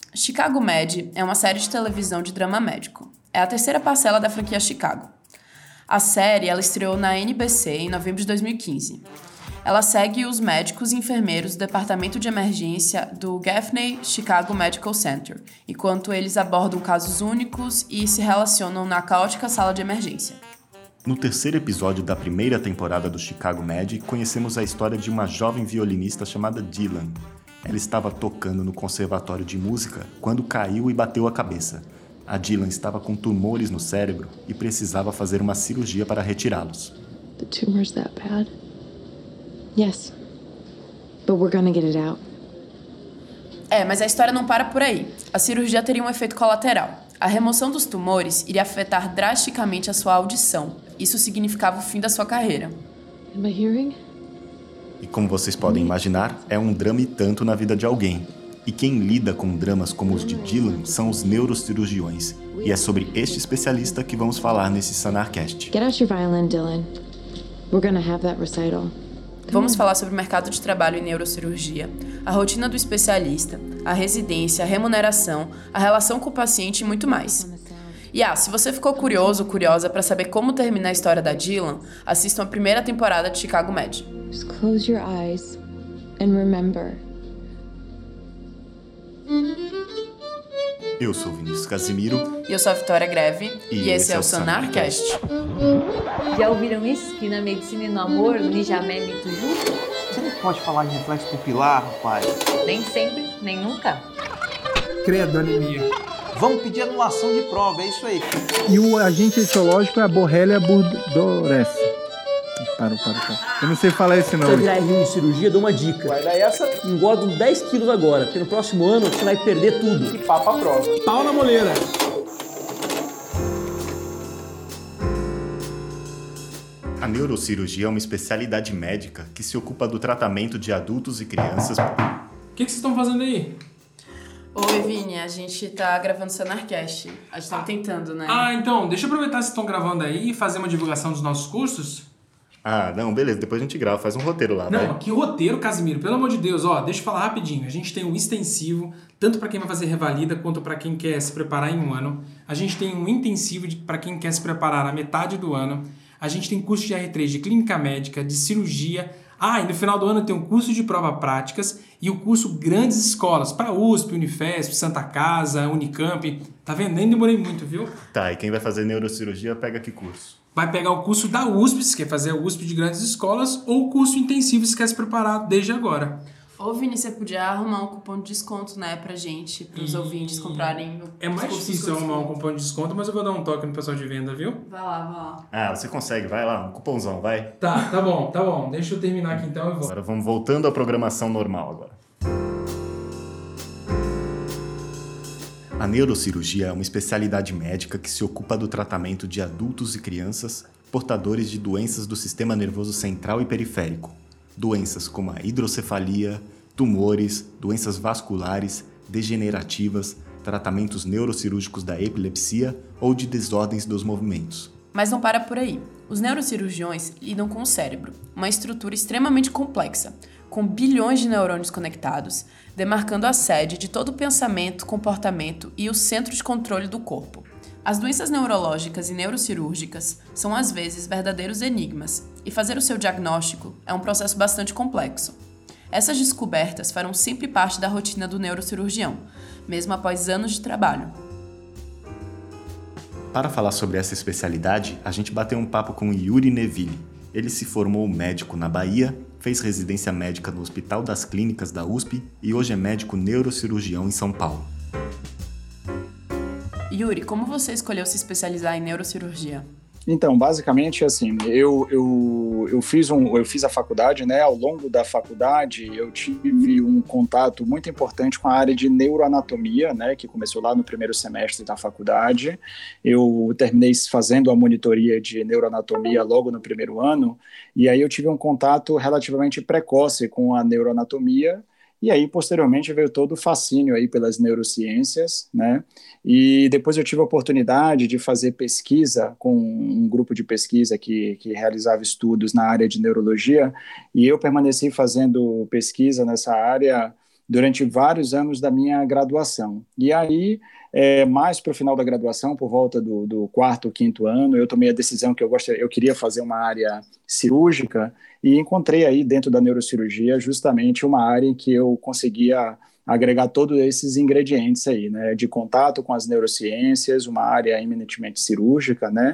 Chicago Med é uma série de televisão de drama médico. É a terceira parcela da franquia Chicago. A série ela estreou na NBC em novembro de 2015. Ela segue os médicos e enfermeiros do departamento de emergência do Gaffney Chicago Medical Center, enquanto eles abordam casos únicos e se relacionam na caótica sala de emergência. No terceiro episódio da primeira temporada do Chicago Med, conhecemos a história de uma jovem violinista chamada Dylan. Ela estava tocando no conservatório de música quando caiu e bateu a cabeça. A Dylan estava com tumores no cérebro e precisava fazer uma cirurgia para retirá-los. The tumor's that bad? Yes. But we're gonna get it out. Mas a história não para por aí. A cirurgia teria um efeito colateral. A remoção dos tumores iria afetar drasticamente a sua audição. Isso significava o fim da sua carreira. And my hearing? E como vocês podem imaginar, é um drama e tanto na vida de alguém. E quem lida com dramas como os de Dylan são os neurocirurgiões. E é sobre este especialista que vamos falar nesse Sanarcast. Get out your violin, Dylan. We're gonna have that recital. Vamos falar sobre o mercado de trabalho em neurocirurgia, a rotina do especialista, a residência, a remuneração, a relação com o paciente e muito mais. E se você ficou curioso ou curiosa para saber como termina a história da Dylan, assistam a primeira temporada de Chicago Med. Just close your eyes and remember. Eu sou Vinícius Casimiro. E eu sou a Vitória Greve. E esse é o Sanarcast. Já ouviram isso? Que na medicina e no amor, Nijamé mito junto? Você não pode falar de reflexo pupilar, rapaz? Nem sempre, nem nunca. Credo, anemia. Vamos pedir anulação de prova, é isso aí. E o agente etiológico é a Borrelia burgdorferi. Para. Eu não sei falar esse nome. Se você virar R1 em cirurgia, eu dou uma dica. Vai dar essa. Engorda uns 10 quilos agora, porque no próximo ano você vai perder tudo. E papa a prova. Pau na moleira. A neurocirurgia é uma especialidade médica que se ocupa do tratamento de adultos e crianças. O que vocês estão fazendo aí? Oi, Vini, a gente tá gravando o Sanarcast. A gente tá tentando, né? Então, deixa eu aproveitar que vocês estão gravando aí e fazer uma divulgação dos nossos cursos. Não, beleza, depois a gente grava, faz um roteiro lá, Não, vai. que roteiro, Casimiro, pelo amor de Deus, deixa eu falar rapidinho. A gente tem um extensivo, tanto para quem vai fazer revalida, quanto para quem quer se preparar em um ano. A gente tem um intensivo para quem quer se preparar na metade do ano. A gente tem curso de R3 de clínica médica, de cirurgia. E no final do ano tem um curso de prova práticas e o curso Grandes Escolas, para USP, Unifesp, Santa Casa, Unicamp. Tá vendo? Nem demorei muito, viu? Tá, e quem vai fazer neurocirurgia pega que curso? Vai pegar o curso da USP, se quer fazer o USP de Grandes Escolas, ou o curso intensivo, se quer se preparar desde agora. Ô, Vini, você podia arrumar um cupom de desconto, né, pra gente, pros ouvintes comprarem. É mais difícil arrumar um cupom de desconto, mas eu vou dar um toque no pessoal de venda, viu? Vai lá. Você consegue, vai lá, um cupomzão, vai. Tá bom. Deixa eu terminar aqui então e vou. Agora vamos voltando à programação normal agora. A neurocirurgia é uma especialidade médica que se ocupa do tratamento de adultos e crianças portadores de doenças do sistema nervoso central e periférico. Doenças como a hidrocefalia, tumores, doenças vasculares, degenerativas, tratamentos neurocirúrgicos da epilepsia ou de desordens dos movimentos. Mas não para por aí. Os neurocirurgiões lidam com o cérebro, uma estrutura extremamente complexa, com bilhões de neurônios conectados, demarcando a sede de todo o pensamento, comportamento e o centro de controle do corpo. As doenças neurológicas e neurocirúrgicas são às vezes verdadeiros enigmas, e fazer o seu diagnóstico é um processo bastante complexo. Essas descobertas farão sempre parte da rotina do neurocirurgião, mesmo após anos de trabalho. Para falar sobre essa especialidade, a gente bateu um papo com Yuri Neville. Ele se formou médico na Bahia, fez residência médica no Hospital das Clínicas da USP e hoje é médico neurocirurgião em São Paulo. Yuri, como você escolheu se especializar em neurocirurgia? Então, basicamente, assim, eu fiz a faculdade, né? Ao longo da faculdade, eu tive um contato muito importante com a área de neuroanatomia, né? Que começou lá no primeiro semestre da faculdade. Eu terminei fazendo a monitoria de neuroanatomia logo no primeiro ano, e aí eu tive um contato relativamente precoce com a neuroanatomia. E aí, posteriormente, veio todo o fascínio aí pelas neurociências, né? E depois eu tive a oportunidade de fazer pesquisa com um grupo de pesquisa que realizava estudos na área de neurologia, e eu permaneci fazendo pesquisa nessa área durante vários anos da minha graduação. E aí, mais para o final da graduação, por volta do quarto, quinto ano, eu tomei a decisão que eu queria fazer uma área cirúrgica e encontrei aí dentro da neurocirurgia justamente uma área em que eu conseguia agregar todos esses ingredientes aí, né, de contato com as neurociências, uma área eminentemente cirúrgica, né,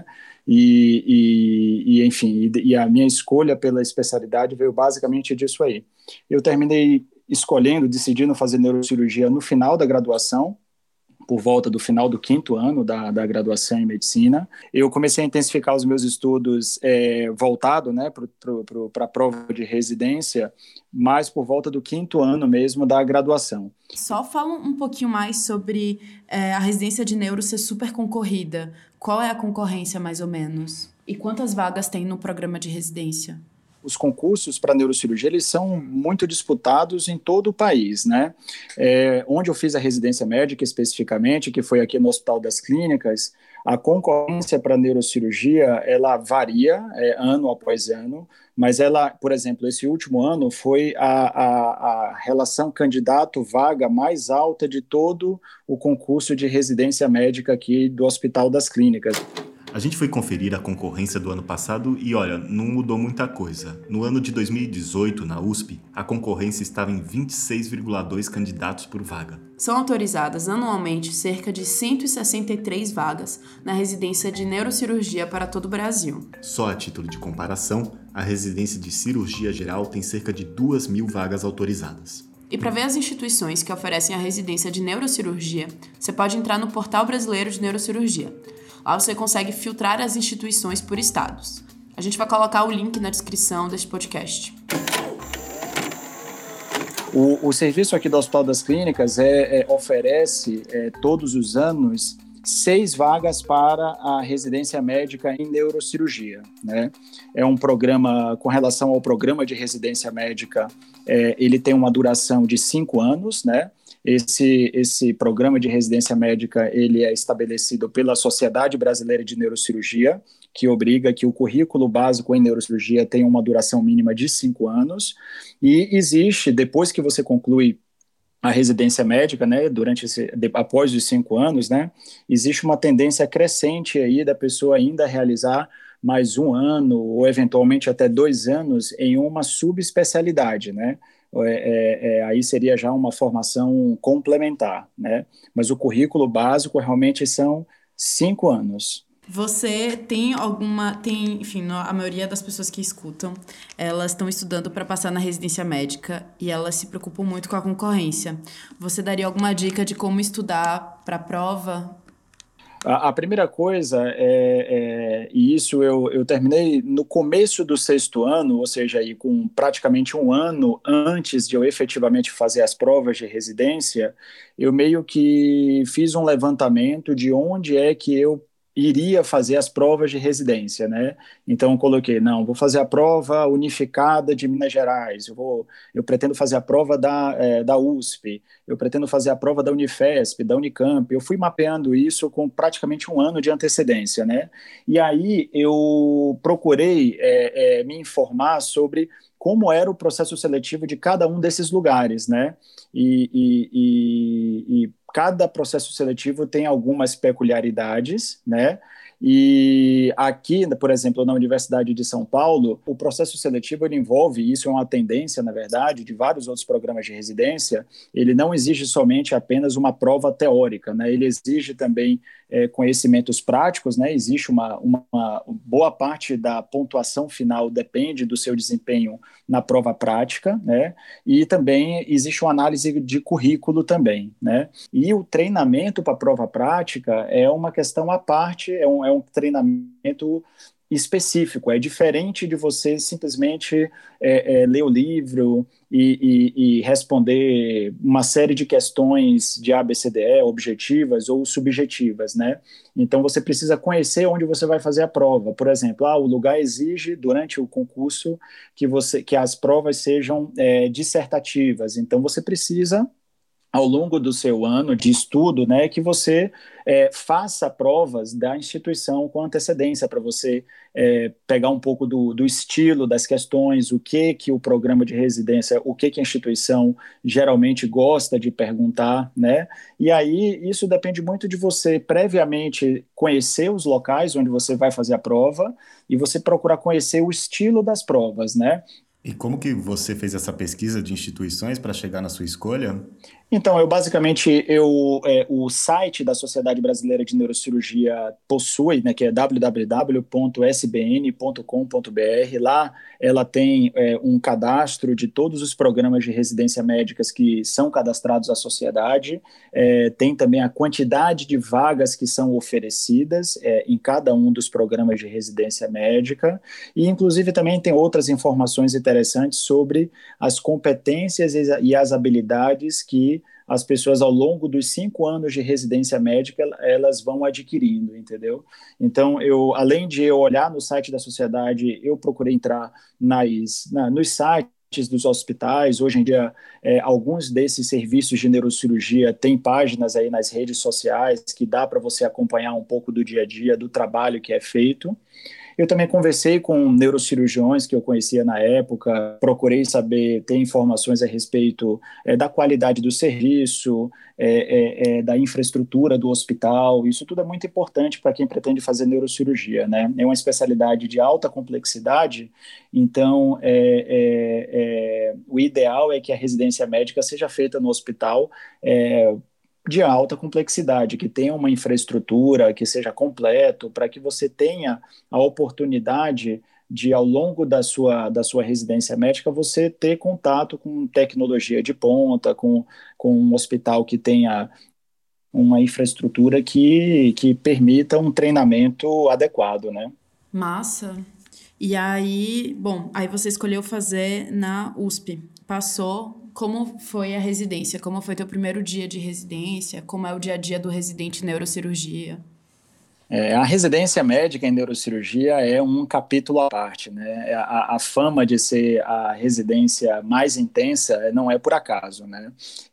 enfim, a minha escolha pela especialidade veio basicamente disso aí. Eu terminei decidindo fazer neurocirurgia no final da graduação, por volta do final do quinto ano da graduação em medicina. Eu comecei a intensificar os meus estudos voltado, né, para a prova de residência, mas por volta do quinto ano mesmo da graduação. Só fala um pouquinho mais sobre a residência de neuro ser super concorrida. Qual é a concorrência, mais ou menos? E quantas vagas tem no programa de residência? Os concursos para neurocirurgia, eles são muito disputados em todo o país, né? Onde eu fiz a residência médica especificamente, que foi aqui no Hospital das Clínicas, a concorrência para neurocirurgia, ela varia ano após ano, mas ela, por exemplo, esse último ano foi a relação candidato-vaga mais alta de todo o concurso de residência médica aqui do Hospital das Clínicas. A gente foi conferir a concorrência do ano passado e, olha, não mudou muita coisa. No ano de 2018, na USP, a concorrência estava em 26,2 candidatos por vaga. São autorizadas anualmente cerca de 163 vagas na residência de neurocirurgia para todo o Brasil. Só a título de comparação, a residência de cirurgia geral tem cerca de 2.000 vagas autorizadas. E para ver as instituições que oferecem a residência de neurocirurgia, você pode entrar no Portal Brasileiro de Neurocirurgia. Lá você consegue filtrar as instituições por estados. A gente vai colocar o link na descrição deste podcast. O serviço aqui do Hospital das Clínicas oferece todos os anos 6 vagas para a residência médica em neurocirurgia, né? É um programa, com relação ao programa de residência médica, ele tem uma duração de 5 anos, né? Esse programa de residência médica, ele é estabelecido pela Sociedade Brasileira de Neurocirurgia, que obriga que o currículo básico em neurocirurgia tenha uma duração mínima de 5 anos, e existe, depois que você conclui a residência médica, né, após os 5 anos, né, existe uma tendência crescente aí da pessoa ainda realizar mais 1 ano, ou eventualmente até 2 anos, em uma subespecialidade, né? Aí seria já uma formação complementar, né? Mas o currículo básico realmente são 5 anos. Você enfim, a maioria das pessoas que escutam, elas estão estudando para passar na residência médica e elas se preocupam muito com a concorrência. Você daria alguma dica de como estudar para a prova? A primeira coisa e isso eu terminei no começo do 6º ano, ou seja, aí com praticamente 1 ano antes de eu efetivamente fazer as provas de residência, eu meio que fiz um levantamento de onde é que eu iria fazer as provas de residência, né? Então eu coloquei, vou fazer a prova unificada de Minas Gerais, eu pretendo fazer a prova da USP, eu pretendo fazer a prova da Unifesp, da Unicamp. Eu fui mapeando isso com praticamente 1 ano de antecedência, né? E aí eu procurei me informar sobre como era o processo seletivo de cada um desses lugares, né? E cada processo seletivo tem algumas peculiaridades, né? E aqui, por exemplo, na Universidade de São Paulo, o processo seletivo ele envolve, isso é uma tendência, na verdade, de vários outros programas de residência, ele não exige somente apenas uma prova teórica, né? Ele exige também conhecimentos práticos, né? Existe uma boa parte da pontuação final depende do seu desempenho na prova prática, né? E também existe uma análise de currículo também, né? E o treinamento para a prova prática é uma questão à parte, é um treinamento específico, é diferente de você simplesmente ler o livro e responder uma série de questões de ABCDE, objetivas ou subjetivas, né? Então você precisa conhecer onde você vai fazer a prova. Por exemplo, o lugar exige durante o concurso que as provas sejam dissertativas, então você precisa ao longo do seu ano de estudo, né, que você faça provas da instituição com antecedência, para você pegar um pouco do estilo das questões, o que o programa de residência, o que a instituição geralmente gosta de perguntar, né? E aí isso depende muito de você previamente conhecer os locais onde você vai fazer a prova e você procurar conhecer o estilo das provas, né? E como que você fez essa pesquisa de instituições para chegar na sua escolha? Então, o site da Sociedade Brasileira de Neurocirurgia possui, né, que é www.sbn.com.br. Lá ela tem um cadastro de todos os programas de residência médicas que são cadastrados à sociedade. Tem também a quantidade de vagas que são oferecidas em cada um dos programas de residência médica. E, inclusive, também tem outras informações interessantes sobre as competências e as habilidades que as pessoas, ao longo dos 5 anos de residência médica, elas vão adquirindo, entendeu? Então, além de eu olhar no site da sociedade, eu procurei entrar nos sites dos hospitais. Hoje em dia, alguns desses serviços de neurocirurgia têm páginas aí nas redes sociais que dá para você acompanhar um pouco do dia a dia, do trabalho que é feito. Eu também conversei com neurocirurgiões que eu conhecia na época, procurei ter informações a respeito da qualidade do serviço, da infraestrutura do hospital. Isso tudo é muito importante para quem pretende fazer neurocirurgia, né? É uma especialidade de alta complexidade, então o ideal é que a residência médica seja feita no hospital de alta complexidade, que tenha uma infraestrutura, que seja completo, para que você tenha a oportunidade de, ao longo da sua residência médica, você ter contato com tecnologia de ponta, com um hospital que tenha uma infraestrutura que permita um treinamento adequado, né? Massa. E aí, bom, aí você escolheu fazer na USP. Passou. Como foi a residência? Como foi teu primeiro dia de residência? Como é o dia a dia do residente em neurocirurgia? A residência médica em neurocirurgia é um capítulo à parte, né? A fama de ser a residência mais intensa não é por acaso, né?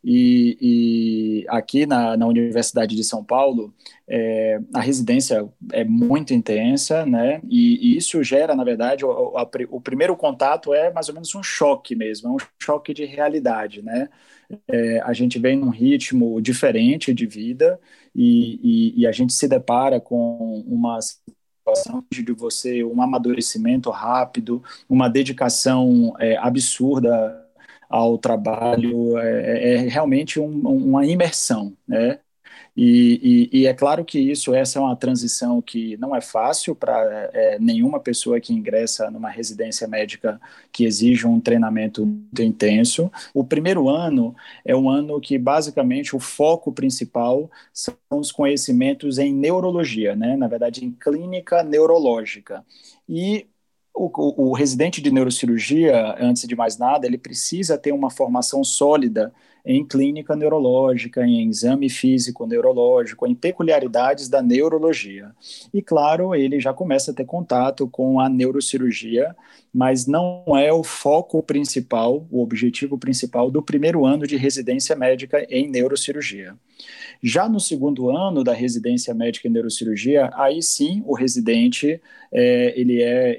E aqui na Universidade de São Paulo, a residência é muito intensa, né? E isso gera, na verdade, o primeiro contato é mais ou menos um choque mesmo, é um choque de realidade, né? A gente vem num ritmo diferente de vida e a gente se depara com uma situação de um amadurecimento rápido, uma dedicação absurda ao trabalho, realmente uma imersão, né? E é claro que essa é uma transição que não é fácil para nenhuma pessoa que ingressa numa residência médica que exige um treinamento muito intenso. O primeiro ano é um ano que, basicamente, o foco principal são os conhecimentos em neurologia, né? Na verdade, em clínica neurológica. E o residente de neurocirurgia, antes de mais nada, ele precisa ter uma formação sólida em clínica neurológica, em exame físico neurológico, em peculiaridades da neurologia. E, claro, ele já começa a ter contato com a neurocirurgia, mas não é o foco principal, o objetivo principal do primeiro ano de residência médica em neurocirurgia. Já no segundo ano da residência médica em neurocirurgia, aí sim o residente ele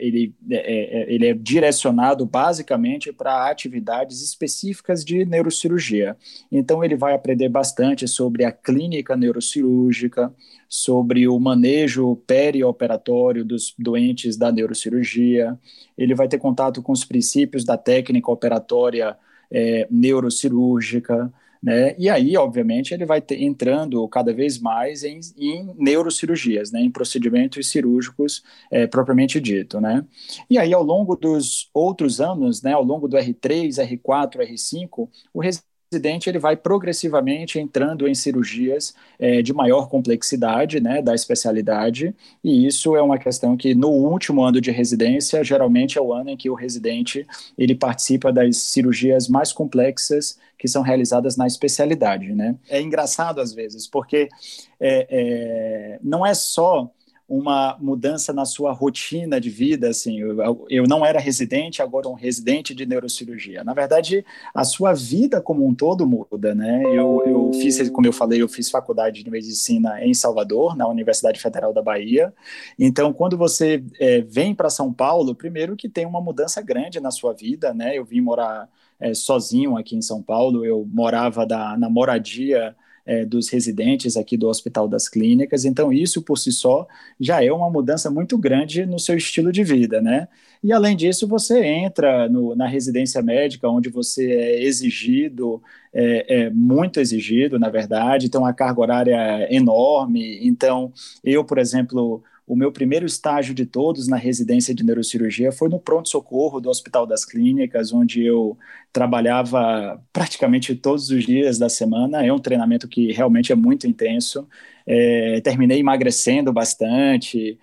é direcionado basicamente para atividades específicas de neurocirurgia. Então ele vai aprender bastante sobre a clínica neurocirúrgica, sobre o manejo perioperatório dos doentes da neurocirurgia, ele vai ter contato com os princípios da técnica operatória neurocirúrgica, né? E aí, obviamente, ele vai entrando cada vez mais em neurocirurgias, né? Em procedimentos cirúrgicos propriamente dito, né? E aí, ao longo dos outros anos, né? Ao longo do R3, R4, R5, o residente ele vai progressivamente entrando em cirurgias de maior complexidade, né, da especialidade, e isso é uma questão que no último ano de residência, geralmente é o ano em que o residente ele participa das cirurgias mais complexas que são realizadas na especialidade, né? É engraçado às vezes, porque não é só uma mudança na sua rotina de vida, assim, eu não era residente, agora um residente de neurocirurgia. Na verdade, a sua vida como um todo muda, né? Eu fiz, como eu falei, eu fiz faculdade de medicina em Salvador, na Universidade Federal da Bahia. Então, quando você vem para São Paulo, primeiro que tem uma mudança grande na sua vida, né? Eu vim morar sozinho aqui em São Paulo, eu morava na moradia dos residentes aqui do Hospital das Clínicas, então isso por si só já é uma mudança muito grande no seu estilo de vida, né? E além disso, você entra na residência médica, onde você é exigido, muito exigido, na verdade, então a carga horária é enorme. Então, eu, por exemplo, o meu primeiro estágio de todos na residência de neurocirurgia foi no pronto-socorro do Hospital das Clínicas, onde eu trabalhava praticamente todos os dias da semana. É um treinamento que realmente é muito intenso. Terminei emagrecendo bastante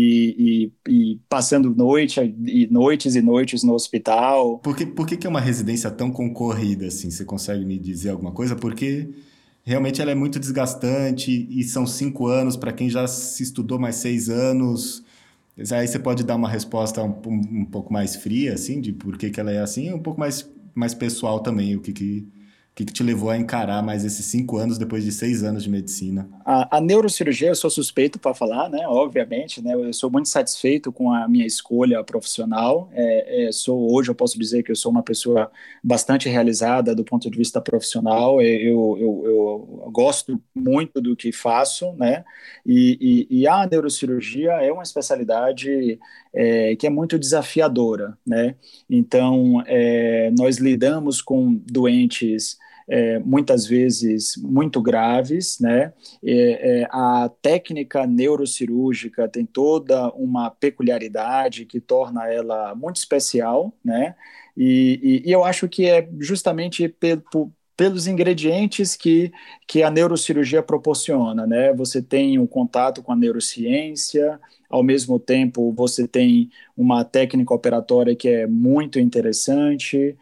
e passando noites e noites no hospital. Por que é uma residência tão concorrida assim? Você consegue me dizer alguma coisa? Porque realmente ela é muito desgastante e são 5 anos para quem já se estudou mais 6 anos. Aí você pode dar uma resposta um pouco mais fria, assim, de por que ela é assim, e um pouco mais pessoal também, o que te levou a encarar mais esses 5 anos depois de 6 anos de medicina? A neurocirurgia, eu sou suspeito para falar, né? Obviamente, né? Eu sou muito satisfeito com a minha escolha profissional. Hoje eu posso dizer que eu sou uma pessoa bastante realizada do ponto de vista profissional. Eu gosto muito do que faço, né? E a neurocirurgia é uma especialidade que é muito desafiadora, né? Então, nós lidamos com doentes muitas vezes muito graves, né? A técnica neurocirúrgica tem toda uma peculiaridade que torna ela muito especial, né? E eu acho que é justamente pelos ingredientes que a neurocirurgia proporciona, né? Você tem um contato com a neurociência, ao mesmo tempo você tem uma técnica operatória que é muito interessante,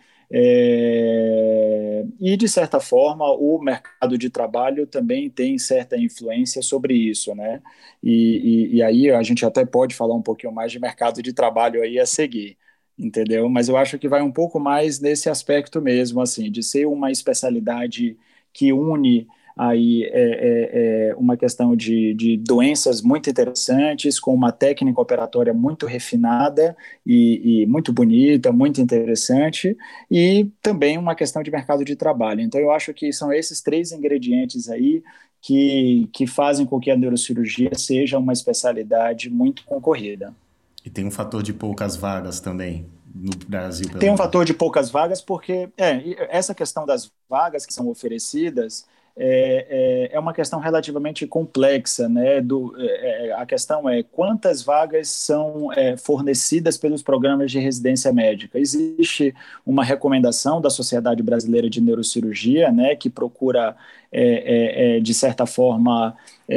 e de certa forma o mercado de trabalho também tem certa influência sobre isso, né? E aí a gente até pode falar um pouquinho mais de mercado de trabalho aí a seguir, entendeu? Mas eu acho que vai um pouco mais nesse aspecto mesmo, assim, de ser uma especialidade que une aí uma questão de doenças muito interessantes, com uma técnica operatória muito refinada e muito bonita, muito interessante, e também uma questão de mercado de trabalho. Então eu acho que são esses 3 ingredientes aí que fazem com que a neurocirurgia seja uma especialidade muito concorrida. E tem um fator de poucas vagas também no Brasil. Tem um fator de poucas vagas porque essa questão das vagas que são oferecidas é uma questão relativamente complexa, né? A questão é quantas vagas são fornecidas pelos programas de residência médica. Existe uma recomendação da Sociedade Brasileira de Neurocirurgia, né, que procura, de certa forma,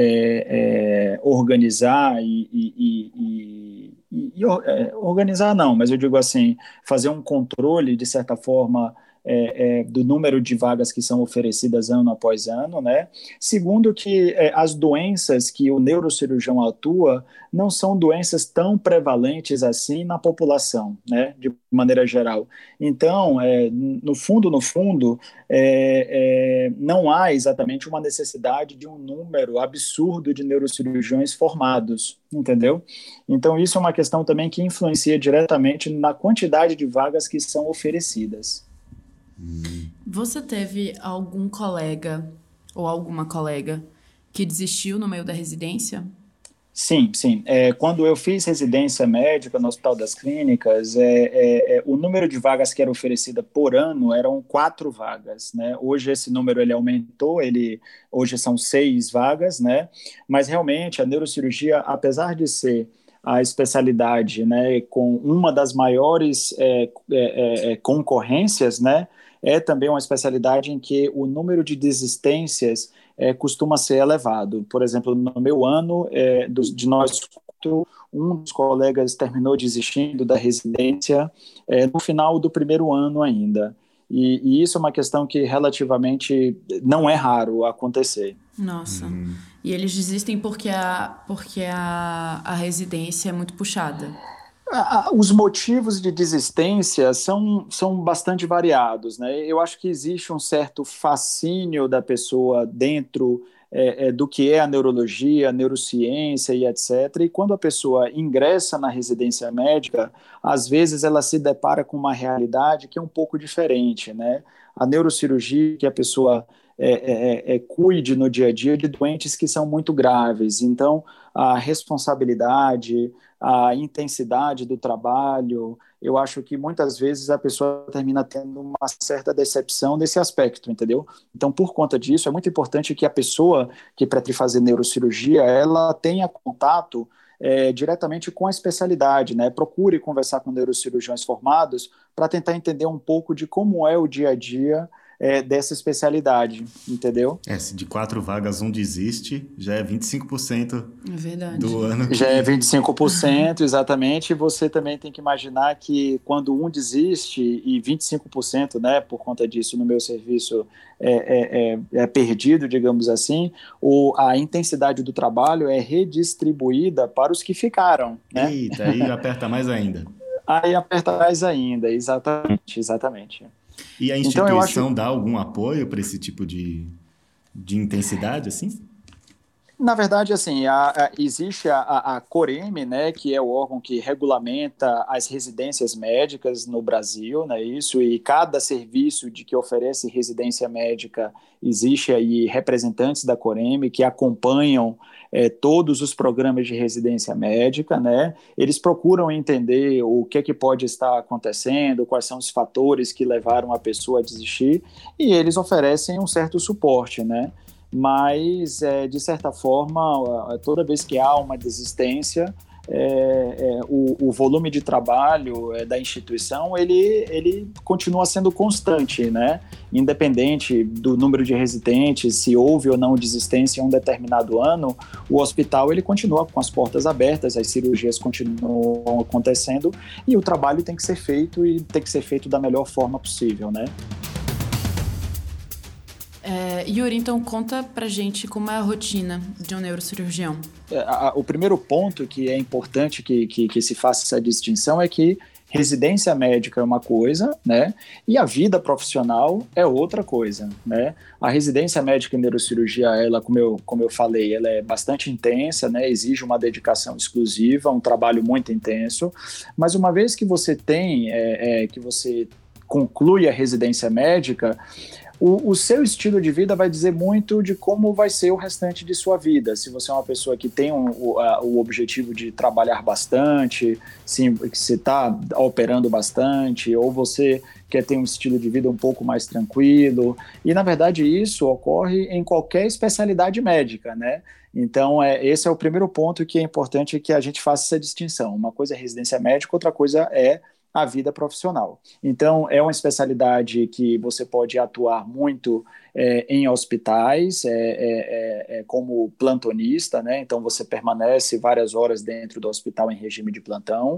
organizar organizar não, mas eu digo assim, fazer um controle, de certa forma, do número de vagas que são oferecidas ano após ano, né? Segundo, que as doenças que o neurocirurgião atua não são doenças tão prevalentes assim na população, né? De maneira geral. Então, no fundo, não há exatamente uma necessidade de um número absurdo de neurocirurgiões formados, entendeu? Então, isso é uma questão também que influencia diretamente na quantidade de vagas que são oferecidas. Você teve algum colega ou alguma colega que desistiu no meio da residência? Sim. Quando eu fiz residência médica no Hospital das Clínicas, o número de vagas que era oferecida por ano eram 4 vagas, né? Hoje esse número ele aumentou, hoje são 6 vagas, né? Mas realmente a neurocirurgia, apesar de ser a especialidade, né, com uma das maiores concorrências, né, é também uma especialidade em que o número de desistências costuma ser elevado. Por exemplo, no meu ano, de nós, um dos colegas terminou desistindo da residência no final do primeiro ano ainda. E isso é uma questão que relativamente não é raro acontecer. Nossa. E eles desistem porque a residência é muito puxada. Os motivos de desistência são bastante variados, né? Eu acho que existe um certo fascínio da pessoa dentro do que é a neurologia, a neurociência e etc. E quando a pessoa ingressa na residência médica, às vezes ela se depara com uma realidade que é um pouco diferente, né? A neurocirurgia, que a pessoa cuide no dia a dia de doentes que são muito graves. Então, a responsabilidade, a intensidade do trabalho, eu acho que muitas vezes a pessoa termina tendo uma certa decepção nesse aspecto, entendeu? Então, por conta disso, é muito importante que a pessoa que pretende fazer neurocirurgia, ela tenha contato diretamente com a especialidade, né? Procure conversar com neurocirurgiões formados para tentar entender um pouco de como é o dia a dia dessa especialidade, entendeu? Se de 4 vagas um desiste, já é 25% do ano. Já é 25%, exatamente. E você também tem que imaginar que quando um desiste, e 25%, né, por conta disso no meu serviço é perdido, digamos assim, a intensidade do trabalho é redistribuída para os que ficaram. Né? Eita, aí aperta mais ainda. Aí aperta mais ainda, exatamente. E a instituição dá algum apoio para esse tipo de intensidade, assim? Na verdade, assim, existe a Coreme, né, que é o órgão que regulamenta as residências médicas no Brasil, né, e cada serviço que oferece residência médica, existe aí representantes da Coreme que acompanham todos os programas de residência médica, né, eles procuram entender o que pode estar acontecendo, quais são os fatores que levaram a pessoa a desistir, e eles oferecem um certo suporte, né. Mas, de certa forma, toda vez que há uma desistência, o volume de trabalho da instituição, ele continua sendo constante, né? Independente do número de residentes, se houve ou não desistência em um determinado ano, o hospital ele continua com as portas abertas, as cirurgias continuam acontecendo e o trabalho tem que ser feito e tem que ser feito da melhor forma possível, né? Yuri, então conta pra gente como é a rotina de um neurocirurgião. O primeiro ponto que é importante que se faça essa distinção é que residência médica é uma coisa, né? E a vida profissional é outra coisa, né? A residência médica em neurocirurgia, ela, como eu falei, ela é bastante intensa, né? Exige uma dedicação exclusiva, um trabalho muito intenso, mas uma vez que você que você conclui a residência médica, o seu estilo de vida vai dizer muito de como vai ser o restante de sua vida. Se você é uma pessoa que tem o objetivo de trabalhar bastante, sim, que você está operando bastante, ou você quer ter um estilo de vida um pouco mais tranquilo. E, na verdade, isso ocorre em qualquer especialidade médica, né? Então, esse é o primeiro ponto que é importante que a gente faça essa distinção. Uma coisa é residência médica, outra coisa é a vida profissional. Então, é uma especialidade que você pode atuar muito em hospitais, como plantonista, né? Então, você permanece várias horas dentro do hospital em regime de plantão.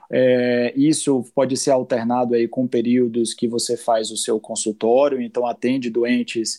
Isso pode ser alternado aí com períodos que você faz o seu consultório, então atende doentes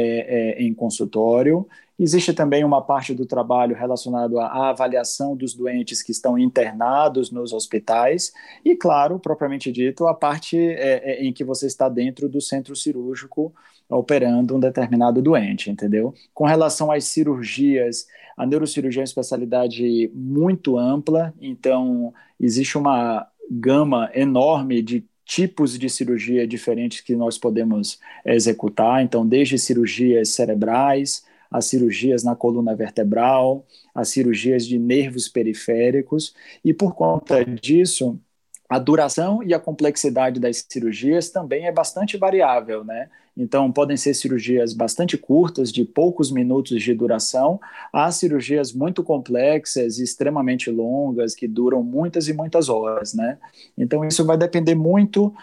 em consultório. Existe também uma parte do trabalho relacionado à avaliação dos doentes que estão internados nos hospitais e, claro, propriamente dito, a parte em que você está dentro do centro cirúrgico operando um determinado doente, entendeu? Com relação às cirurgias, a neurocirurgia é uma especialidade muito ampla, então existe uma gama enorme de tipos de cirurgia diferentes que nós podemos executar, então desde cirurgias cerebrais, as cirurgias na coluna vertebral, as cirurgias de nervos periféricos, e por conta disso, a duração e a complexidade das cirurgias também é bastante variável, né? Então, podem ser cirurgias bastante curtas, de poucos minutos de duração, há cirurgias muito complexas e extremamente longas, que duram muitas e muitas horas, né? Então, isso vai depender muito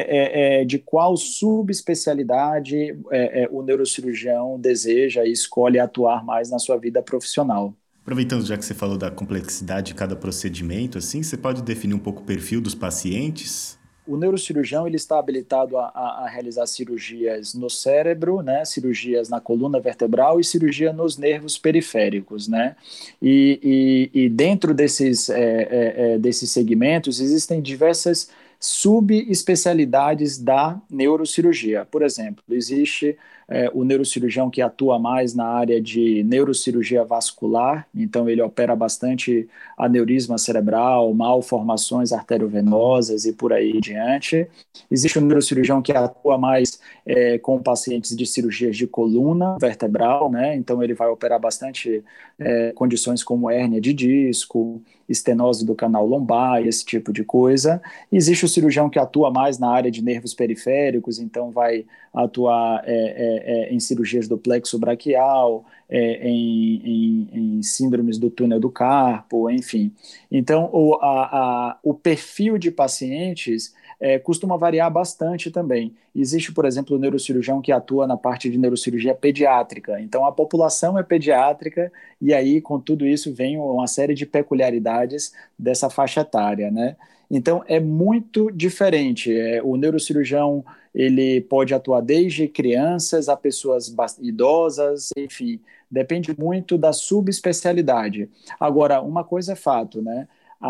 de qual subespecialidade o neurocirurgião deseja e escolhe atuar mais na sua vida profissional. Aproveitando, já que você falou da complexidade de cada procedimento, assim, você pode definir um pouco o perfil dos pacientes? o neurocirurgião ele está habilitado a realizar cirurgias no cérebro, né, cirurgias na coluna vertebral e cirurgia nos nervos periféricos, né, e dentro desses segmentos existem diversas subespecialidades da neurocirurgia. Por exemplo, existe o neurocirurgião que atua mais na área de neurocirurgia vascular, então ele opera bastante aneurisma cerebral, malformações arteriovenosas e por aí diante. Existe o neurocirurgião que atua mais com pacientes de cirurgias de coluna vertebral, né? Então ele vai operar bastante condições como hérnia de disco, estenose do canal lombar, esse tipo de coisa. Existe o cirurgião que atua mais na área de nervos periféricos, então vai atuar em cirurgias do plexo braquial, em síndromes do túnel do carpo, enfim. Então, o perfil de pacientes costuma variar bastante também. Existe, por exemplo, o neurocirurgião que atua na parte de neurocirurgia pediátrica. Então, a população é pediátrica e aí, com tudo isso, vem uma série de peculiaridades dessa faixa etária, né? Então, é muito diferente. O neurocirurgião, ele pode atuar desde crianças a pessoas idosas, enfim, depende muito da subespecialidade. Agora, uma coisa é fato, né?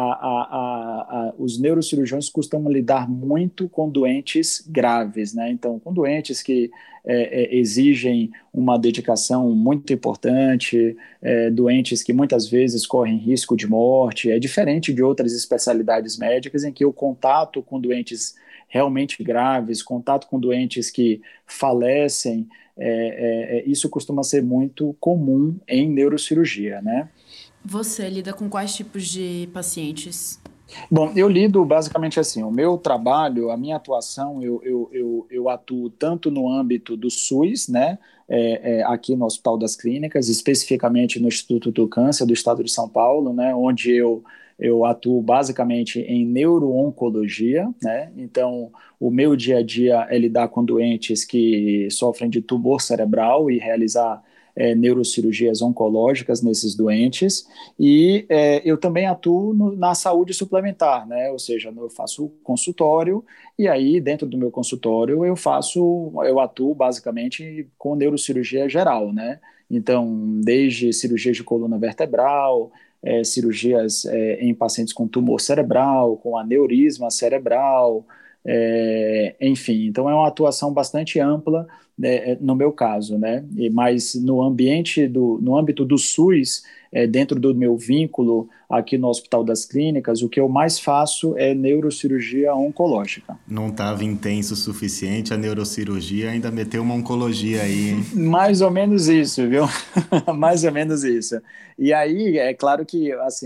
Os neurocirurgiões costumam lidar muito com doentes graves, né? Então, com doentes que exigem uma dedicação muito importante, doentes que muitas vezes correm risco de morte. É diferente de outras especialidades médicas em que o contato com doentes realmente graves, contato com doentes que falecem, isso costuma ser muito comum em neurocirurgia, né? Você lida com quais tipos de pacientes? Bom, eu lido basicamente assim, o meu trabalho, a minha atuação, eu atuo tanto no âmbito do SUS, né, aqui no Hospital das Clínicas, especificamente no Instituto do Câncer do Estado de São Paulo, né, onde eu atuo basicamente em neuro-oncologia, né, então o meu dia a dia é lidar com doentes que sofrem de tumor cerebral e realizar neurocirurgias oncológicas nesses doentes, e eu também atuo na saúde suplementar, né? Ou seja, eu faço consultório, e aí dentro do meu consultório eu atuo basicamente com neurocirurgia geral, né? Então, desde cirurgias de coluna vertebral, cirurgias em pacientes com tumor cerebral, com aneurisma cerebral, enfim, então é uma atuação bastante ampla, né, no meu caso, né? Mas no âmbito do SUS, dentro do meu vínculo aqui no Hospital das Clínicas, o que eu mais faço é neurocirurgia oncológica. Não estava intenso o suficiente, a neurocirurgia ainda meteu uma oncologia aí, hein? Mais ou menos isso, viu? Mais ou menos isso. E aí, é claro que assim,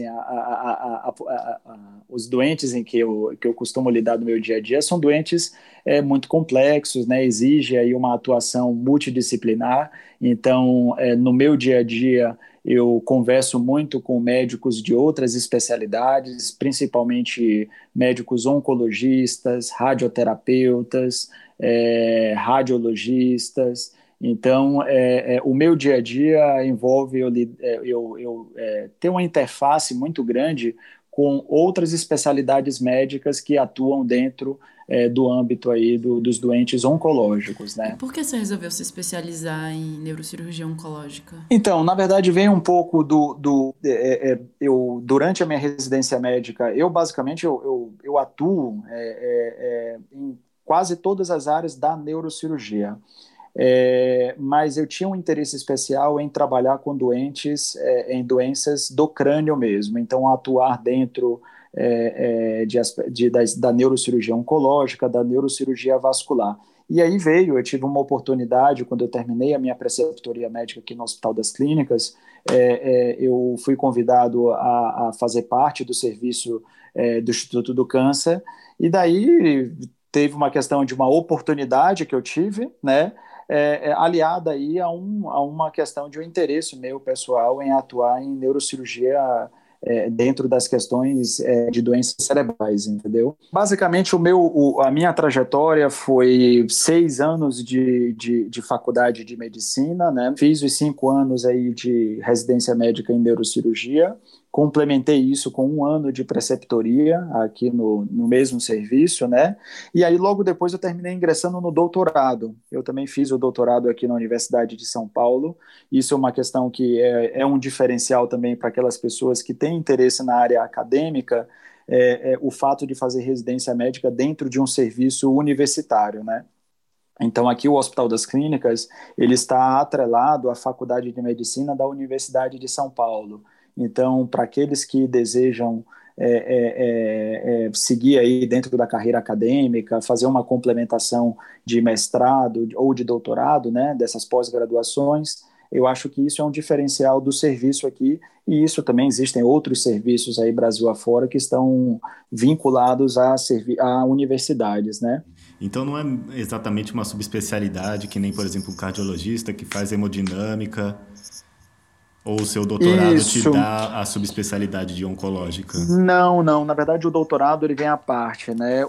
os doentes em que eu costumo lidar no meu dia a dia são doentes muito complexos, né? Exige aí uma atuação multidisciplinar. Então, no meu dia a dia, eu converso muito com médicos de outras especialidades, principalmente médicos oncologistas, radioterapeutas, radiologistas. Então, o meu dia a dia envolve eu ter uma interface muito grande com outras especialidades médicas que atuam dentro do âmbito aí dos doentes oncológicos, né? Por que você resolveu se especializar em neurocirurgia oncológica? Então, na verdade, vem um pouco durante a minha residência médica, eu basicamente eu atuo em quase todas as áreas da neurocirurgia. Mas eu tinha um interesse especial em trabalhar com doentes, em doenças do crânio mesmo, então atuar dentro da neurocirurgia oncológica, da neurocirurgia vascular. E aí eu tive uma oportunidade, quando eu terminei a minha preceptoria médica aqui no Hospital das Clínicas, eu fui convidado a fazer parte do serviço do Instituto do Câncer, e daí teve uma questão de uma oportunidade que eu tive, né, aliada aí a uma questão de um interesse meu pessoal em atuar em neurocirurgia dentro das questões de doenças cerebrais, entendeu? Basicamente, a minha trajetória foi 6 anos de faculdade de medicina, né? Fiz os 5 anos aí de residência médica em neurocirurgia, complementei isso com 1 ano de preceptoria aqui no mesmo serviço, né? E aí logo depois eu terminei ingressando no doutorado. Eu também fiz o doutorado aqui na Universidade de São Paulo. Isso é uma questão que é um diferencial também para aquelas pessoas que têm interesse na área acadêmica, o fato de fazer residência médica dentro de um serviço universitário, né? Então, aqui o Hospital das Clínicas, ele está atrelado à Faculdade de Medicina da Universidade de São Paulo. Então, para aqueles que desejam seguir aí dentro da carreira acadêmica, fazer uma complementação de mestrado ou de doutorado, né, dessas pós-graduações, eu acho que isso é um diferencial do serviço aqui, e isso também existem outros serviços aí Brasil afora que estão vinculados a universidades, né? Então não é exatamente uma subespecialidade que nem, por exemplo, um cardiologista que faz hemodinâmica, ou o seu doutorado te dá a subespecialidade de oncológica? Não, na verdade o doutorado ele vem à parte, né?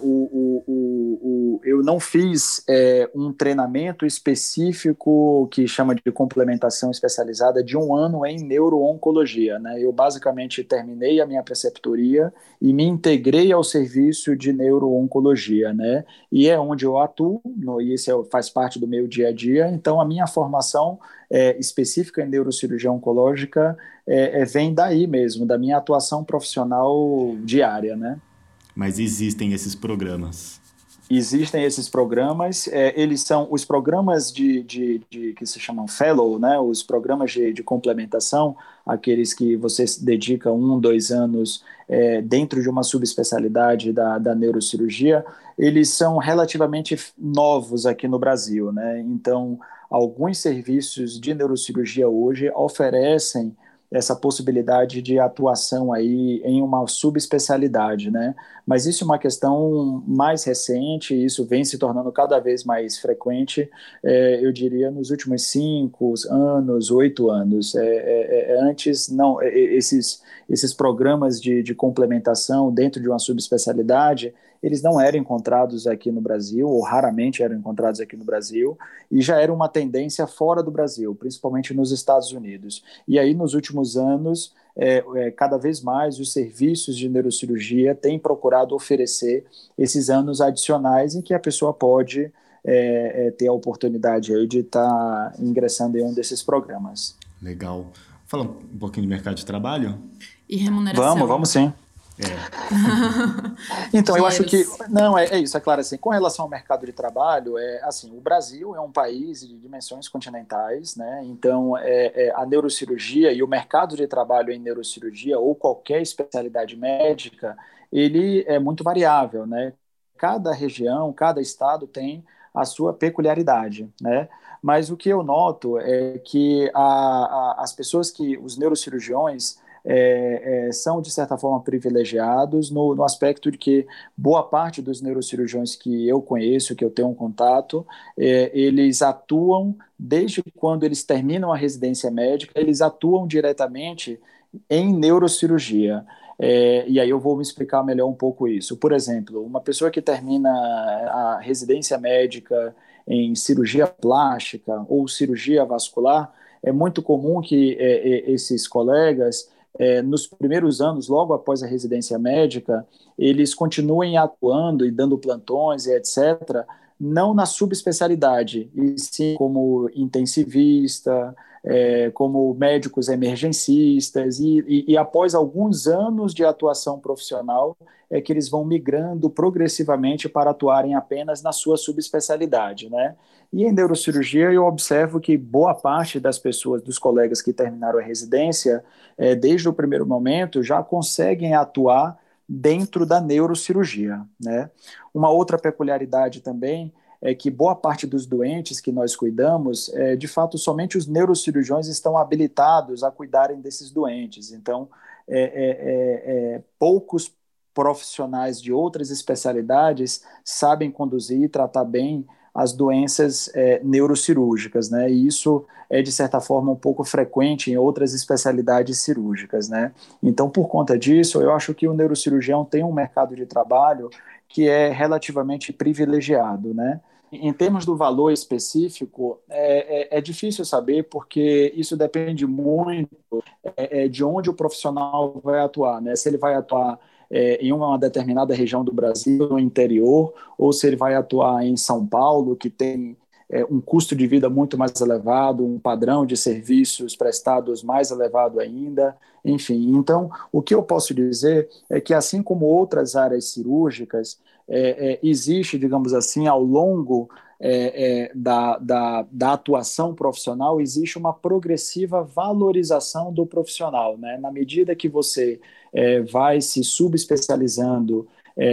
Eu não fiz um treinamento específico que chama de complementação especializada de 1 ano em neuro-oncologia, né? Eu basicamente terminei a minha preceptoria e me integrei ao serviço de neuro-oncologia, né? E é onde eu atuo, e isso faz parte do meu dia a dia. Então a minha formação específica em neurocirurgia oncológica vem daí mesmo, da minha atuação profissional diária, né? Mas existem esses programas? Existem esses programas, eles são os programas que se chamam fellow, né? Os programas de complementação, aqueles que você dedica 1, 2 anos dentro de uma subespecialidade da neurocirurgia, eles são relativamente novos aqui no Brasil, né? Então, alguns serviços de neurocirurgia hoje oferecem essa possibilidade de atuação aí em uma subespecialidade, né? Mas isso é uma questão mais recente, isso vem se tornando cada vez mais frequente, eu diria nos últimos 5 anos, 8 anos. Antes, não, esses programas de complementação dentro de uma subespecialidade, eles não eram encontrados aqui no Brasil, ou raramente eram encontrados aqui no Brasil, e já era uma tendência fora do Brasil, principalmente nos Estados Unidos. E aí, nos últimos anos, cada vez mais os serviços de neurocirurgia têm procurado oferecer esses anos adicionais em que a pessoa pode ter a oportunidade aí de estar ingressando em um desses programas. Legal. Fala um pouquinho de mercado de trabalho? E remuneração. Vamos sim. Então, eu acho que... Não, é isso, é claro, assim, com relação ao mercado de trabalho, assim, o Brasil é um país de dimensões continentais, né? Então, a neurocirurgia e o mercado de trabalho em neurocirurgia ou qualquer especialidade médica, ele é muito variável, né? Cada região, cada estado tem a sua peculiaridade, né? Mas o que eu noto é que as pessoas os neurocirurgiões são, de certa forma, privilegiados no aspecto de que boa parte dos neurocirurgiões que eu conheço, que eu tenho um contato, eles atuam, desde quando eles terminam a residência médica, eles atuam diretamente em neurocirurgia. E aí eu vou me explicar melhor um pouco isso. Por exemplo, uma pessoa que termina a residência médica em cirurgia plástica ou cirurgia vascular, é muito comum que esses colegas, nos primeiros anos, logo após a residência médica, eles continuem atuando e dando plantões e etc., não na subespecialidade, e sim como intensivista, como médicos emergencistas, e após alguns anos de atuação profissional, é que eles vão migrando progressivamente para atuarem apenas na sua subespecialidade, né? E em neurocirurgia eu observo que boa parte das pessoas, dos colegas que terminaram a residência, desde o primeiro momento, já conseguem atuar dentro da neurocirurgia, né? Uma outra peculiaridade também é que boa parte dos doentes que nós cuidamos, de fato, somente os neurocirurgiões estão habilitados a cuidarem desses doentes. Então, poucos profissionais de outras especialidades sabem conduzir e tratar bem as doenças neurocirúrgicas, né? E isso é, de certa forma, um pouco frequente em outras especialidades cirúrgicas, né? Então, por conta disso, eu acho que o neurocirurgião tem um mercado de trabalho que é relativamente privilegiado, né? Em termos do valor específico, é difícil saber, porque isso depende muito de onde o profissional vai atuar, né? Se ele vai atuar em uma determinada região do Brasil, no interior, ou se ele vai atuar em São Paulo, que tem um custo de vida muito mais elevado, um padrão de serviços prestados mais elevado ainda, enfim. Então, o que eu posso dizer é que, assim como outras áreas cirúrgicas, existe, digamos assim, ao longo da atuação profissional, existe uma progressiva valorização do profissional, né? Na medida que você vai se subespecializando,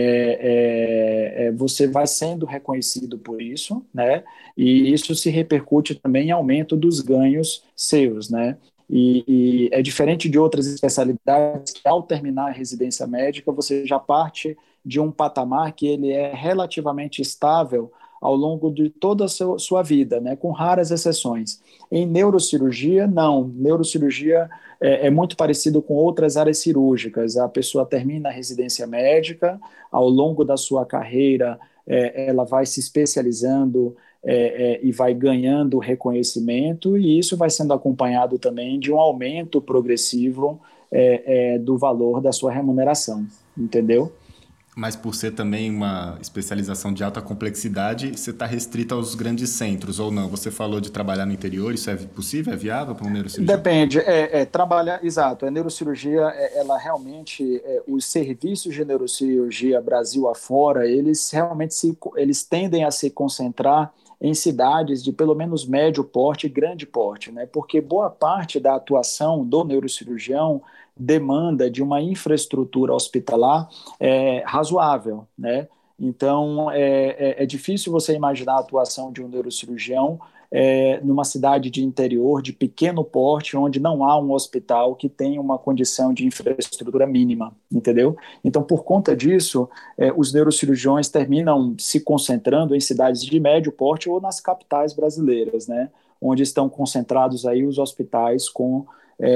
você vai sendo reconhecido por isso, né? E isso se repercute também em aumento dos ganhos seus, né? E é diferente de outras especialidades que, ao terminar a residência médica, você já parte de um patamar que ele é relativamente estável ao longo de toda a sua vida, né, com raras exceções. Em neurocirurgia, não. Neurocirurgia é muito parecido com outras áreas cirúrgicas. A pessoa termina a residência médica, ao longo da sua carreira, ela vai se especializando e vai ganhando reconhecimento, e isso vai sendo acompanhado também de um aumento progressivo do valor da sua remuneração, entendeu? Mas por ser também uma especialização de alta complexidade, você está restrito aos grandes centros, ou não? Você falou de trabalhar no interior, isso é possível, é viável para um neurocirurgião? Depende, trabalhar, exato, a neurocirurgia, ela realmente, os serviços de neurocirurgia Brasil afora, eles realmente eles tendem a se concentrar em cidades de pelo menos médio porte e grande porte, né? Porque boa parte da atuação do neurocirurgião demanda de uma infraestrutura hospitalar razoável, né? Então, é difícil você imaginar a atuação de um neurocirurgião numa cidade de interior, de pequeno porte, onde não há um hospital que tenha uma condição de infraestrutura mínima, entendeu? Então, por conta disso, os neurocirurgiões terminam se concentrando em cidades de médio porte ou nas capitais brasileiras, né? Onde estão concentrados aí os hospitais com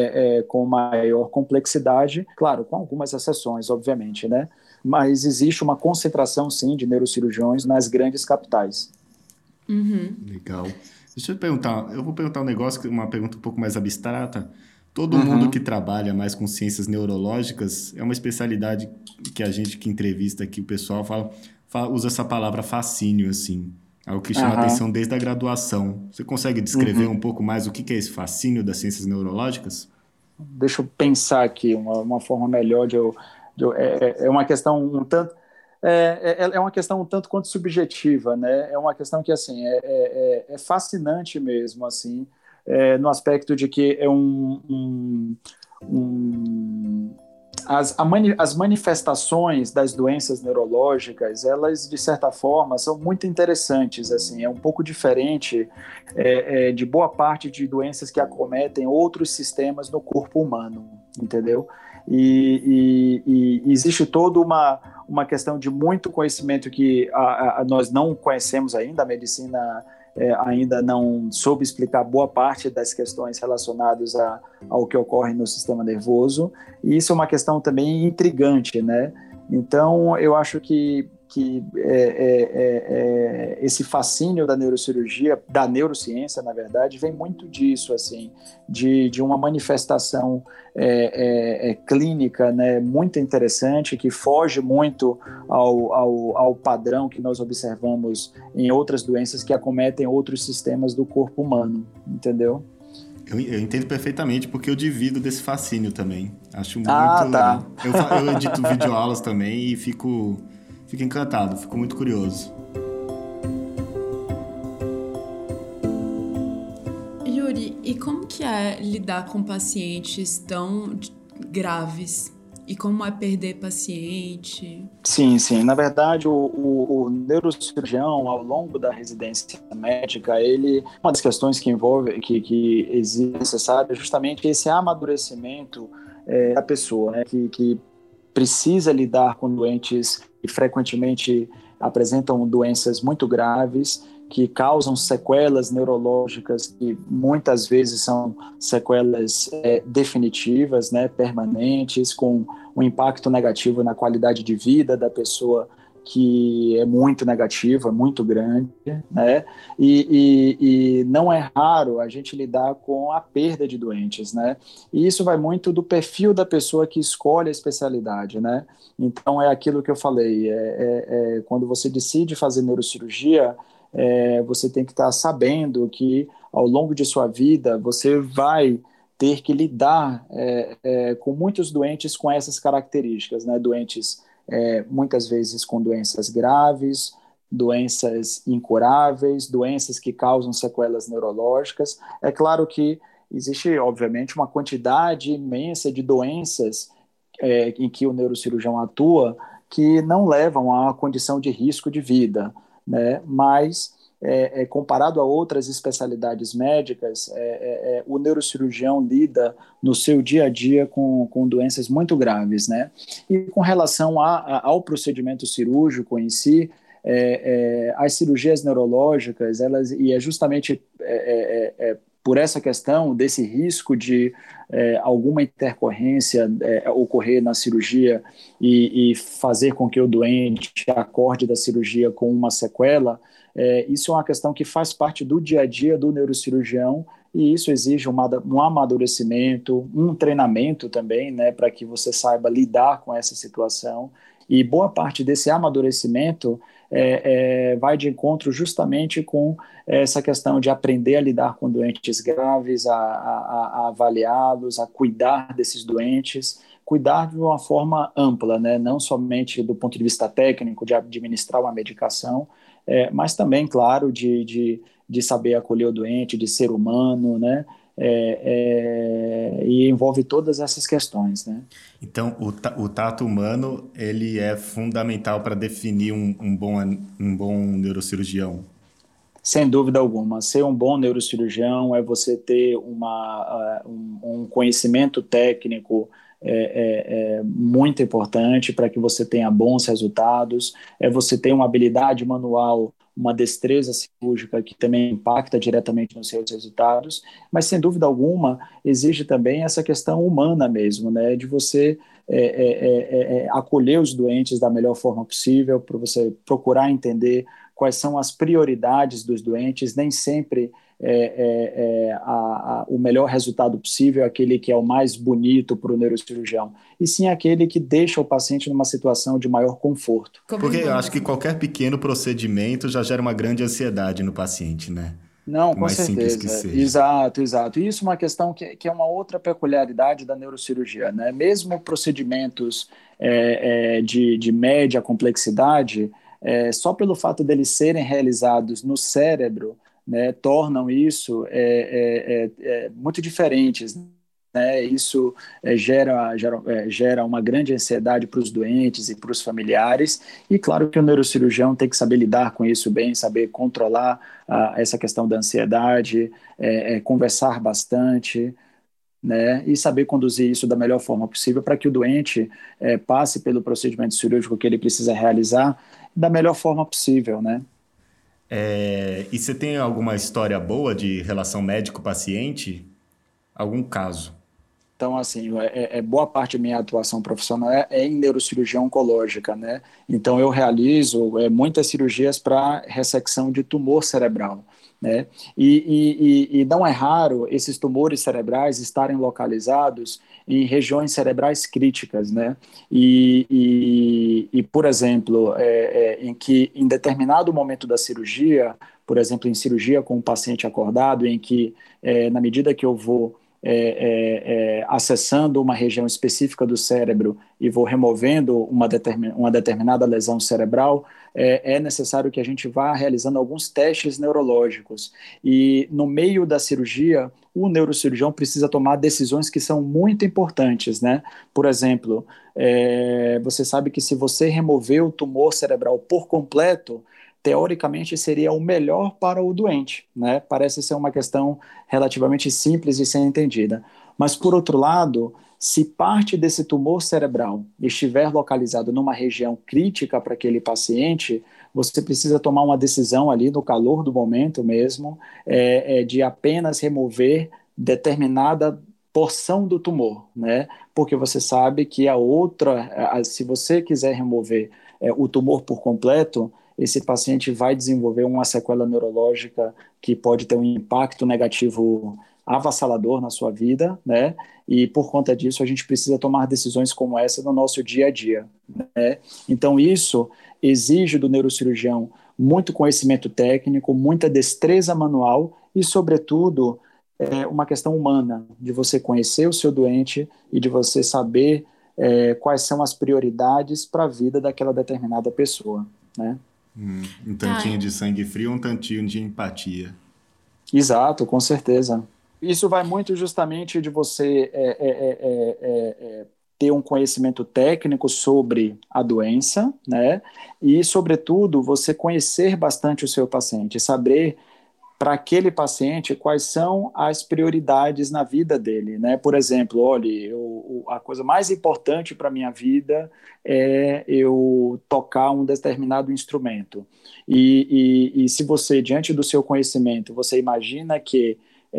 maior complexidade, claro, com algumas exceções, obviamente, né? Mas existe uma concentração, sim, de neurocirurgiões nas grandes capitais. Uhum. Legal. Deixa eu perguntar, eu vou perguntar um negócio, uma pergunta um pouco mais abstrata. Todo mundo que trabalha mais com ciências neurológicas, é uma especialidade que a gente que entrevista aqui, o pessoal usa essa palavra fascínio, assim. Algo que chama atenção desde a graduação. Você consegue descrever um pouco mais o que é esse fascínio das ciências neurológicas? Deixa eu pensar aqui uma forma melhor é uma questão um tanto uma questão um tanto quanto subjetiva, né? É uma questão que assim é fascinante mesmo, assim, no aspecto de que as manifestações das doenças neurológicas, elas, de certa forma, são muito interessantes, assim, é um pouco diferente de boa parte de doenças que acometem outros sistemas no corpo humano, entendeu? E existe toda uma questão de muito conhecimento que nós não conhecemos ainda, a medicina ainda não soube explicar boa parte das questões relacionadas ao que ocorre no sistema nervoso, e isso é uma questão também intrigante, né? Então, eu acho que esse fascínio da neurocirurgia, da neurociência, na verdade, vem muito disso, assim, de uma manifestação clínica, né, muito interessante, que foge muito ao padrão que nós observamos em outras doenças que acometem outros sistemas do corpo humano, entendeu? Eu entendo perfeitamente, porque eu divido desse fascínio também. Acho muito... Tá. Eu edito videoaulas também e fico encantado, fico muito curioso. Yuri, e como que é lidar com pacientes tão graves? E como é perder paciente? Sim. Na verdade, o neurocirurgião, ao longo da residência médica, uma das questões que envolve, que exige necessário, é justamente esse amadurecimento da pessoa, né, que precisa lidar com doentes que frequentemente apresentam doenças muito graves, que causam sequelas neurológicas que muitas vezes são sequelas definitivas, né, permanentes, com um impacto negativo na qualidade de vida da pessoa que é muito negativo, é muito grande, né? E não é raro a gente lidar com a perda de doentes, né? E isso vai muito do perfil da pessoa que escolhe a especialidade, né? Então, é aquilo que eu falei, quando você decide fazer neurocirurgia, você tem que estar sabendo que, ao longo de sua vida, você vai ter que lidar com muitos doentes com essas características, né? Doentes muitas vezes com doenças graves, doenças incuráveis, doenças que causam sequelas neurológicas. É claro que existe, obviamente, uma quantidade imensa de doenças em que o neurocirurgião atua que não levam a uma condição de risco de vida, né? Mas comparado a outras especialidades médicas, o neurocirurgião lida no seu dia a dia com doenças muito graves, né? E com relação ao procedimento cirúrgico em si, as cirurgias neurológicas, e é justamente por essa questão desse risco de alguma intercorrência ocorrer na cirurgia e fazer com que o doente acorde da cirurgia com uma sequela, isso é uma questão que faz parte do dia a dia do neurocirurgião, e isso exige um amadurecimento, um treinamento também, né, para que você saiba lidar com essa situação. E boa parte desse amadurecimento vai de encontro justamente com essa questão de aprender a lidar com doentes graves, a avaliá-los, a cuidar desses doentes, cuidar de uma forma ampla, né? Não somente do ponto de vista técnico, de administrar uma medicação, mas também, claro, de saber acolher o doente, de ser humano, né? E envolve todas essas questões, né? Então, o tato humano, ele é fundamental para definir um bom neurocirurgião. Sem dúvida alguma. Ser um bom neurocirurgião é você ter um conhecimento técnico muito importante para que você tenha bons resultados, você ter uma habilidade manual, uma destreza cirúrgica que também impacta diretamente nos seus resultados, mas sem dúvida alguma exige também essa questão humana mesmo, né, de você acolher os doentes da melhor forma possível, para você procurar entender quais são as prioridades dos doentes. Nem sempre o melhor resultado possível é aquele que é o mais bonito para o neurocirurgião, e sim aquele que deixa o paciente numa situação de maior conforto. Porque eu acho que qualquer pequeno procedimento já gera uma grande ansiedade no paciente, né? Não, com mais certeza. Simples que seja. Exato, exato. E isso é uma questão que é uma outra peculiaridade da neurocirurgia, né? Mesmo procedimentos de média complexidade, só pelo fato deles serem realizados no cérebro, né, tornam isso muito diferentes, né? Isso gera uma grande ansiedade para os doentes e para os familiares, e claro que o neurocirurgião tem que saber lidar com isso bem, saber controlar essa questão da ansiedade, conversar bastante, né, e saber conduzir isso da melhor forma possível para que o doente passe pelo procedimento cirúrgico que ele precisa realizar da melhor forma possível, né? E você tem alguma história boa de relação médico-paciente? Algum caso? Então, assim, boa parte da minha atuação profissional em neurocirurgia oncológica, né? Então, eu realizo muitas cirurgias para ressecção de tumor cerebral, né? E não é raro esses tumores cerebrais estarem localizados em regiões cerebrais críticas, né? Por exemplo, em que em determinado momento da cirurgia, por exemplo, em cirurgia com um paciente acordado, em que na medida que eu vou acessando uma região específica do cérebro e vou removendo uma determinada lesão cerebral, é necessário que a gente vá realizando alguns testes neurológicos. E no meio da cirurgia, o neurocirurgião precisa tomar decisões que são muito importantes, né? Por exemplo, você sabe que se você remover o tumor cerebral por completo, teoricamente seria o melhor para o doente, né? Parece ser uma questão relativamente simples de ser entendida. Mas, por outro lado, se parte desse tumor cerebral estiver localizado numa região crítica para aquele paciente, você precisa tomar uma decisão ali no calor do momento mesmo, de apenas remover determinada porção do tumor, né? Porque você sabe que se você quiser remover o tumor por completo, esse paciente vai desenvolver uma sequela neurológica que pode ter um impacto negativo avassalador na sua vida, né? E por conta disso a gente precisa tomar decisões como essa no nosso dia a dia, né? Então isso exige do neurocirurgião muito conhecimento técnico, muita destreza manual e, sobretudo, uma questão humana, de você conhecer o seu doente e de você saber quais são as prioridades para a vida daquela determinada pessoa, né? Um tantinho de sangue frio, um tantinho de empatia. Exato, com certeza. Isso vai muito justamente de você ter um conhecimento técnico sobre a doença, né? E, sobretudo, você conhecer bastante o seu paciente, saber para aquele paciente quais são as prioridades na vida dele, né? Por exemplo, olha, a coisa mais importante para a minha vida é eu tocar um determinado instrumento. E se você, diante do seu conhecimento, você imagina que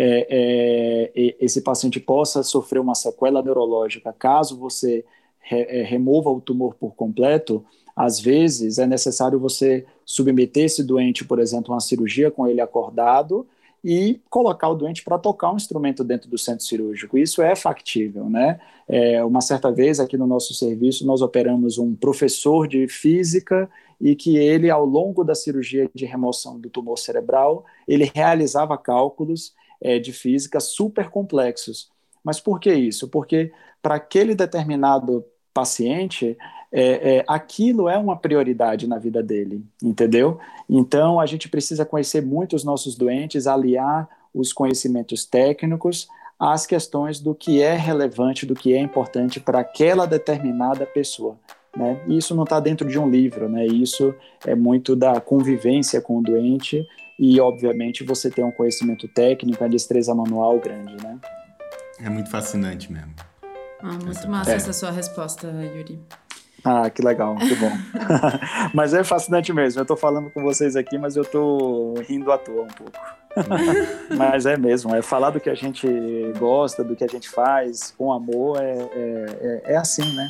esse paciente possa sofrer uma sequela neurológica caso você remova o tumor por completo, às vezes é necessário você submeter esse doente, por exemplo, a uma cirurgia com ele acordado e colocar o doente para tocar um instrumento dentro do centro cirúrgico. Isso é factível, né? Uma certa vez aqui no nosso serviço nós operamos um professor de física e que ele, ao longo da cirurgia de remoção do tumor cerebral, ele realizava cálculos de física super complexos. Mas por que isso? Porque para aquele determinado paciente, aquilo é uma prioridade na vida dele, entendeu? Então, a gente precisa conhecer muito os nossos doentes, aliar os conhecimentos técnicos às questões do que é relevante, do que é importante para aquela determinada pessoa, né? E isso não está dentro de um livro, né? Isso é muito da convivência com o doente e, obviamente, você tem um conhecimento técnico, a destreza manual grande, né? É muito fascinante mesmo. Muito massa essa sua resposta, Yuri. Que legal, que bom. Mas é fascinante mesmo. Eu tô falando com vocês aqui, mas eu tô rindo à toa um pouco. Mas é mesmo, falar do que a gente gosta, do que a gente faz com amor, é assim, né?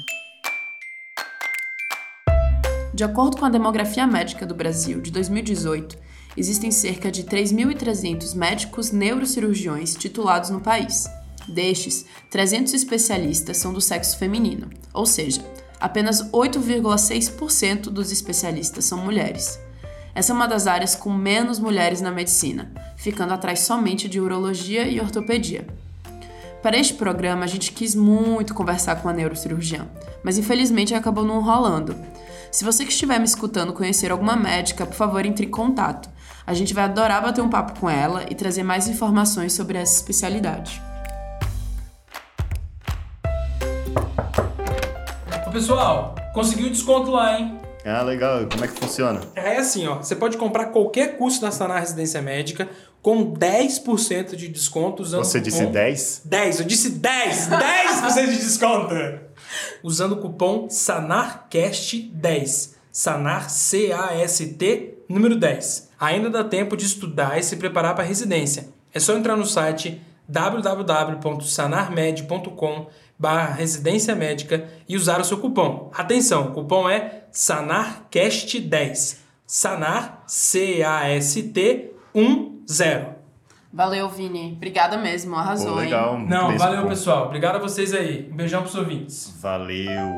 De acordo com a Demografia Médica do Brasil de 2018, existem cerca de 3.300 médicos neurocirurgiões titulados no país. Destes, 300 especialistas são do sexo feminino, ou seja, apenas 8,6% dos especialistas são mulheres. Essa é uma das áreas com menos mulheres na medicina, ficando atrás somente de urologia e ortopedia. Para este programa, a gente quis muito conversar com a neurocirurgiã, mas infelizmente acabou não rolando. Se você que estiver me escutando conhecer alguma médica, por favor, entre em contato. A gente vai adorar bater um papo com ela e trazer mais informações sobre essa especialidade. Pessoal, conseguiu o desconto lá, hein? Legal. Como é que funciona? É assim, você pode comprar qualquer curso da Sanar Residência Médica com 10% de desconto usando Você disse 10? 10, eu disse 10! 10% de desconto! Usando o cupom SANARCAST10. Sanar, C-A-S-T, número 10. Ainda dá tempo de estudar e se preparar para a residência. É só entrar no site www.sanarmed.com/residência médica e usar o seu cupom. Atenção, o cupom é SANARCAST10. Sanar, C-A-S-T 10. Valeu, Vini. Obrigada mesmo, arrasou, legal, hein? Não, valeu, pessoal. Obrigado a vocês aí. Um beijão pros ouvintes. Valeu.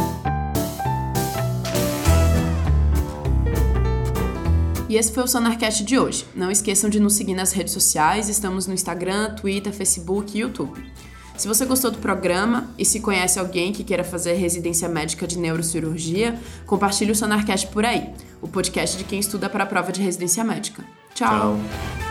E esse foi o Sonarcast de hoje. Não esqueçam de nos seguir nas redes sociais, estamos no Instagram, Twitter, Facebook e YouTube. Se você gostou do programa e se conhece alguém que queira fazer residência médica de neurocirurgia, compartilhe o Sonarcast por aí, o podcast de quem estuda para a prova de residência médica. Tchau.